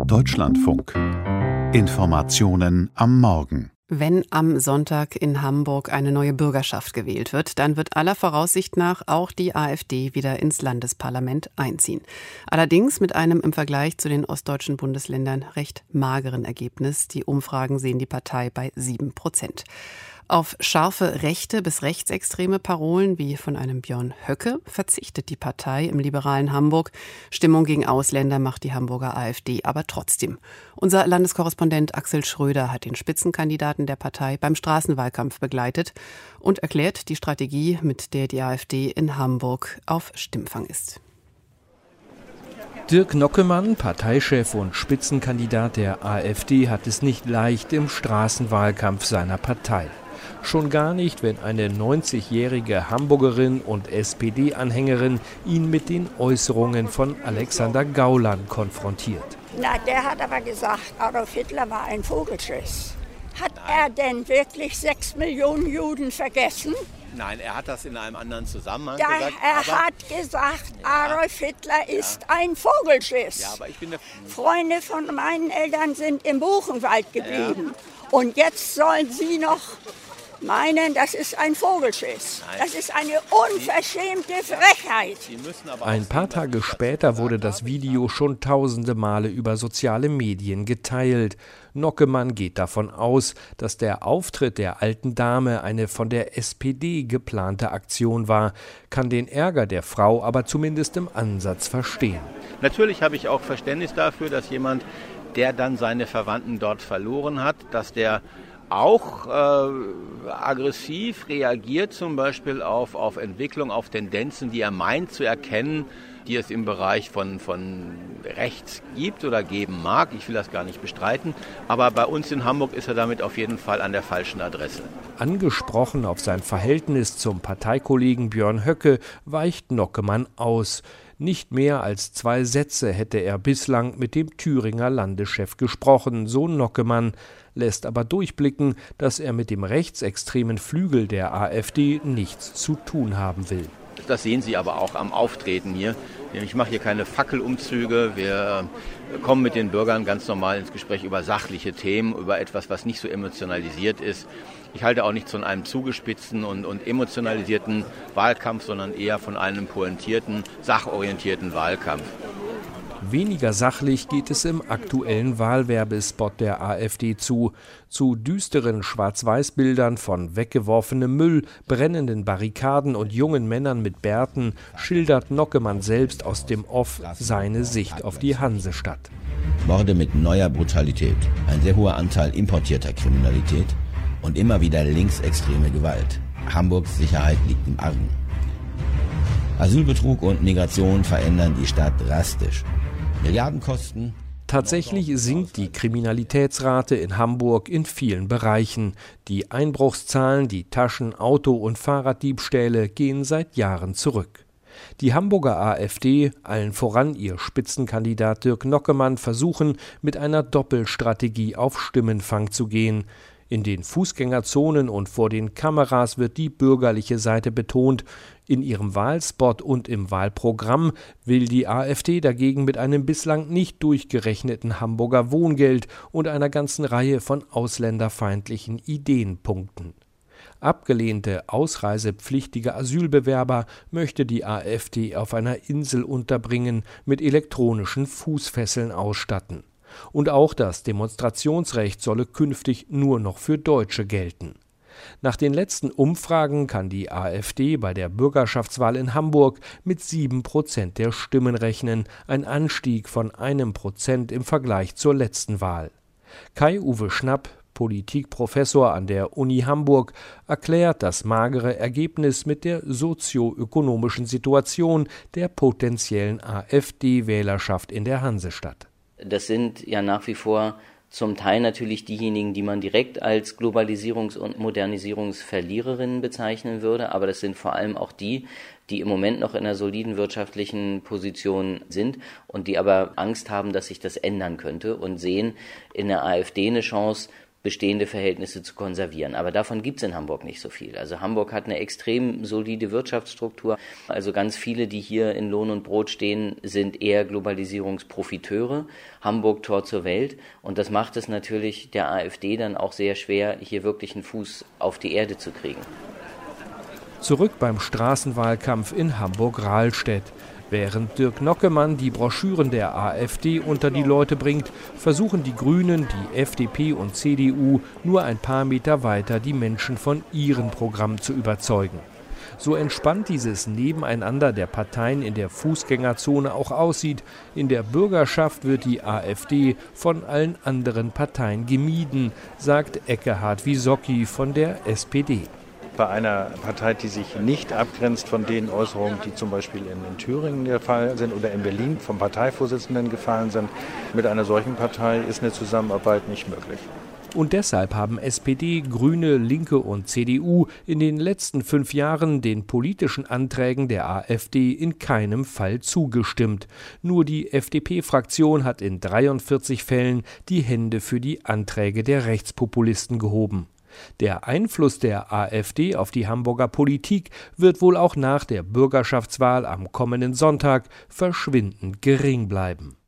Deutschlandfunk. Informationen am Morgen. Wenn am Sonntag in Hamburg eine neue Bürgerschaft gewählt wird, dann wird aller Voraussicht nach auch die AfD wieder ins Landesparlament einziehen. Allerdings mit einem im Vergleich zu den ostdeutschen Bundesländern recht mageren Ergebnis. Die Umfragen sehen die Partei bei 7%. Auf scharfe rechte bis rechtsextreme Parolen wie von einem Björn Höcke verzichtet die Partei im liberalen Hamburg. Stimmung gegen Ausländer macht die Hamburger AfD aber trotzdem. Unser Landeskorrespondent Axel Schröder hat den Spitzenkandidaten der Partei beim Straßenwahlkampf begleitet und erklärt die Strategie, mit der die AfD in Hamburg auf Stimmfang ist. Dirk Nockemann, Parteichef und Spitzenkandidat der AfD, hat es nicht leicht im Straßenwahlkampf seiner Partei. Schon gar nicht, wenn eine 90-jährige Hamburgerin und SPD-Anhängerin ihn mit den Äußerungen von Alexander Gauland konfrontiert. Na, der hat aber gesagt, Adolf Hitler war ein Vogelschiss. Hat er denn wirklich 6 Millionen Juden vergessen? Nein, er hat das in einem anderen Zusammenhang ja, gesagt. Er hat gesagt, Adolf Hitler ist ein Vogelschiss. Ja, aber ich bin Freunde von meinen Eltern sind im Buchenwald geblieben. Ja. Und jetzt sollen sie noch meinen, das ist ein Vogelschiss. Nein. Das ist eine unverschämte Frechheit. Ein paar Tage später wurde das Video schon tausende Male über soziale Medien geteilt. Nockemann geht davon aus, dass der Auftritt der alten Dame eine von der SPD geplante Aktion war, kann den Ärger der Frau aber zumindest im Ansatz verstehen. Natürlich habe ich auch Verständnis dafür, dass jemand, der dann seine Verwandten dort verloren hat, dass der auch aggressiv reagiert, zum Beispiel auf Entwicklung, auf Tendenzen, die er meint zu erkennen, die es im Bereich von rechts gibt oder geben mag. Ich will das gar nicht bestreiten, aber bei uns in Hamburg ist er damit auf jeden Fall an der falschen Adresse. Angesprochen auf sein Verhältnis zum Parteikollegen Björn Höcke weicht Nockemann aus. Nicht mehr als 2 Sätze hätte er bislang mit dem Thüringer Landeschef gesprochen, so Nockemann, lässt aber durchblicken, dass er mit dem rechtsextremen Flügel der AfD nichts zu tun haben will. Das sehen Sie aber auch am Auftreten hier. Ich mache hier keine Fackelumzüge. Wir kommen mit den Bürgern ganz normal ins Gespräch über sachliche Themen, über etwas, was nicht so emotionalisiert ist. Ich halte auch nicht von einem zugespitzten und emotionalisierten Wahlkampf, sondern eher von einem pointierten, sachorientierten Wahlkampf. Weniger sachlich geht es im aktuellen Wahlwerbespot der AfD zu. Zu düsteren Schwarz-Weiß-Bildern von weggeworfenem Müll, brennenden Barrikaden und jungen Männern mit Bärten schildert Nockemann selbst aus dem Off seine Sicht auf die Hansestadt. Morde mit neuer Brutalität, ein sehr hoher Anteil importierter Kriminalität und immer wieder linksextreme Gewalt. Hamburgs Sicherheit liegt im Argen. Asylbetrug und Migration verändern die Stadt drastisch. Milliardenkosten. Tatsächlich sinkt die Kriminalitätsrate in Hamburg in vielen Bereichen. Die Einbruchszahlen, die Taschen-, Auto- und Fahrraddiebstähle gehen seit Jahren zurück. Die Hamburger AfD, allen voran ihr Spitzenkandidat Dirk Nockemann, versuchen, mit einer Doppelstrategie auf Stimmenfang zu gehen. In den Fußgängerzonen und vor den Kameras wird die bürgerliche Seite betont. In ihrem Wahlspot und im Wahlprogramm will die AfD dagegen mit einem bislang nicht durchgerechneten Hamburger Wohngeld und einer ganzen Reihe von ausländerfeindlichen Ideen punkten. Abgelehnte, ausreisepflichtige Asylbewerber möchte die AfD auf einer Insel unterbringen, mit elektronischen Fußfesseln ausstatten. Und auch das Demonstrationsrecht solle künftig nur noch für Deutsche gelten. Nach den letzten Umfragen kann die AfD bei der Bürgerschaftswahl in Hamburg mit 7% der Stimmen rechnen, ein Anstieg von 1% im Vergleich zur letzten Wahl. Kai-Uwe Schnapp, Politikprofessor an der Uni Hamburg, erklärt das magere Ergebnis mit der sozioökonomischen Situation der potenziellen AfD-Wählerschaft in der Hansestadt. Das sind ja nach wie vor zum Teil natürlich diejenigen, die man direkt als Globalisierungs- und Modernisierungsverliererinnen bezeichnen würde, aber das sind vor allem auch die, die im Moment noch in einer soliden wirtschaftlichen Position sind und die aber Angst haben, dass sich das ändern könnte und sehen in der AfD eine Chance, bestehende Verhältnisse zu konservieren. Aber davon gibt es in Hamburg nicht so viel. Also Hamburg hat eine extrem solide Wirtschaftsstruktur. Also ganz viele, die hier in Lohn und Brot stehen, sind eher Globalisierungsprofiteure. Hamburg Tor zur Welt. Und das macht es natürlich der AfD dann auch sehr schwer, hier wirklich einen Fuß auf die Erde zu kriegen. Zurück beim Straßenwahlkampf in Hamburg-Rahlstedt. Während Dirk Nockemann die Broschüren der AfD unter die Leute bringt, versuchen die Grünen, die FDP und CDU nur ein paar Meter weiter die Menschen von ihrem Programm zu überzeugen. So entspannt dieses Nebeneinander der Parteien in der Fußgängerzone auch aussieht, in der Bürgerschaft wird die AfD von allen anderen Parteien gemieden, sagt Ekkehard Wisocki von der SPD. Bei einer Partei, die sich nicht abgrenzt von den Äußerungen, die zum Beispiel in Thüringen der Fall sind oder in Berlin vom Parteivorsitzenden gefallen sind, mit einer solchen Partei ist eine Zusammenarbeit nicht möglich. Und deshalb haben SPD, Grüne, Linke und CDU in den letzten 5 Jahren den politischen Anträgen der AfD in keinem Fall zugestimmt. Nur die FDP-Fraktion hat in 43 Fällen die Hände für die Anträge der Rechtspopulisten gehoben. Der Einfluss der AfD auf die Hamburger Politik wird wohl auch nach der Bürgerschaftswahl am kommenden Sonntag verschwindend gering bleiben.